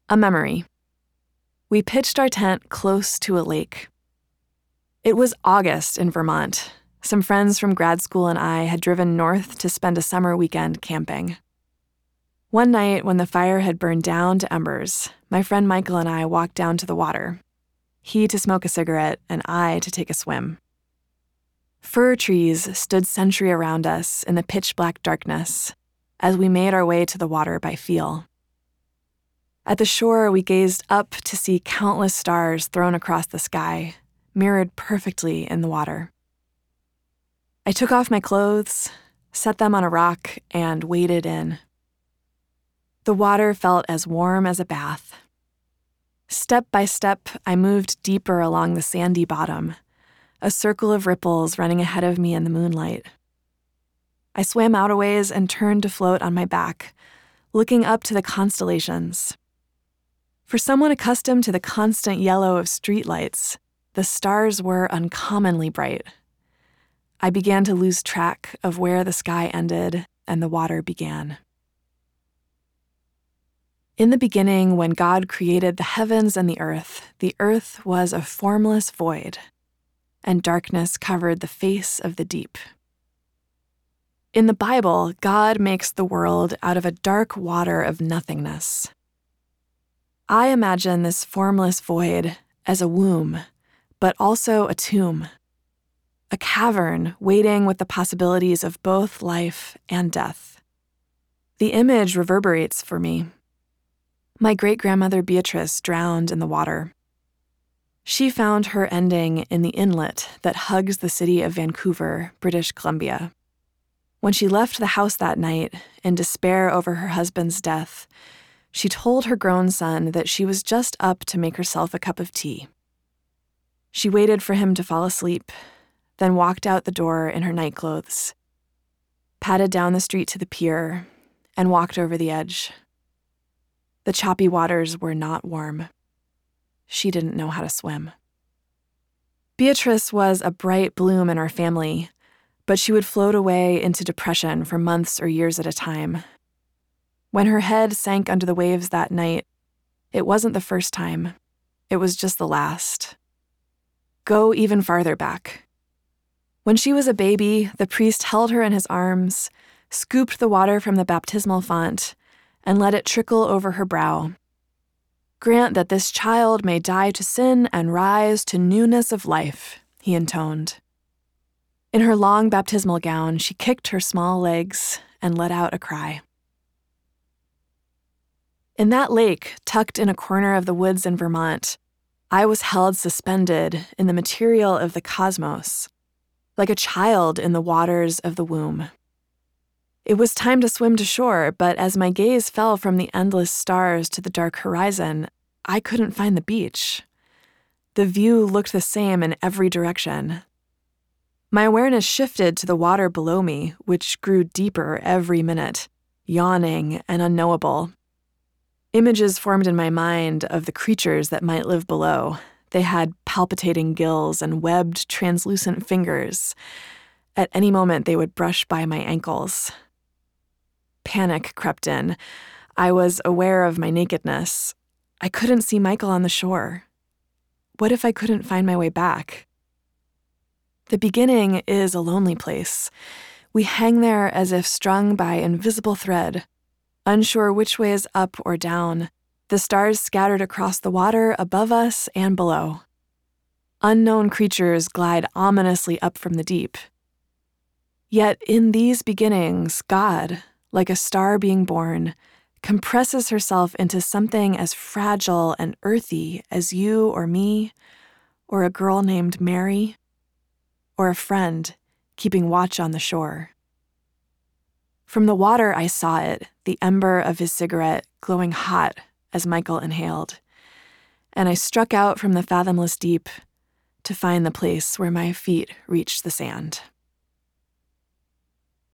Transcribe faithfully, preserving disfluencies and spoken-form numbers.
A memory. We pitched our tent close to a lake. It was August in Vermont. Some friends from grad school and I had driven north to spend a summer weekend camping. One night, when the fire had burned down to embers, my friend Michael and I walked down to the water. He to smoke a cigarette, and I to take a swim. Fir trees stood sentry around us in the pitch-black darkness as we made our way to the water by feel. At the shore, we gazed up to see countless stars thrown across the sky, mirrored perfectly in the water. I took off my clothes, set them on a rock, and waded in. The water felt as warm as a bath. Step by step, I moved deeper along the sandy bottom, a circle of ripples running ahead of me in the moonlight. I swam out a ways and turned to float on my back, looking up to the constellations. For someone accustomed to the constant yellow of streetlights, the stars were uncommonly bright. I began to lose track of where the sky ended and the water began. In the beginning, when God created the heavens and the earth, the earth was a formless void, and darkness covered the face of the deep. In the Bible, God makes the world out of a dark water of nothingness. I imagine this formless void as a womb, but also a tomb, a cavern waiting with the possibilities of both life and death. The image reverberates for me. My great-grandmother Beatrice drowned in the water. She found her ending in the inlet that hugs the city of Vancouver, British Columbia. When she left the house that night, in despair over her husband's death, she told her grown son that she was just up to make herself a cup of tea. She waited for him to fall asleep, then walked out the door in her nightclothes, padded down the street to the pier, and walked over the edge. The choppy waters were not warm. She didn't know how to swim. Beatrice was a bright bloom in our family, but she would float away into depression for months or years at a time. When her head sank under the waves that night, it wasn't the first time. It was just the last. Go even farther back. When she was a baby, the priest held her in his arms, scooped the water from the baptismal font, and let it trickle over her brow. Grant that this child may die to sin and rise to newness of life, he intoned. In her long baptismal gown, she kicked her small legs and let out a cry. In that lake, tucked in a corner of the woods in Vermont, I was held suspended in the material of the cosmos, like a child in the waters of the womb. It was time to swim to shore, but as my gaze fell from the endless stars to the dark horizon, I couldn't find the beach. The view looked the same in every direction. My awareness shifted to the water below me, which grew deeper every minute, yawning and unknowable. Images formed in my mind of the creatures that might live below. They had palpitating gills and webbed, translucent fingers. At any moment, they would brush by my ankles. Panic crept in. I was aware of my nakedness. I couldn't see Michael on the shore. What if I couldn't find my way back? The beginning is a lonely place. We hang there as if strung by invisible thread, unsure which way is up or down, the stars scattered across the water above us and below. Unknown creatures glide ominously up from the deep. Yet in these beginnings, God, like a star being born, compresses herself into something as fragile and earthy as you or me, or a girl named Mary, or a friend keeping watch on the shore. From the water I saw it, the ember of his cigarette glowing hot as Michael inhaled, and I struck out from the fathomless deep to find the place where my feet reached the sand.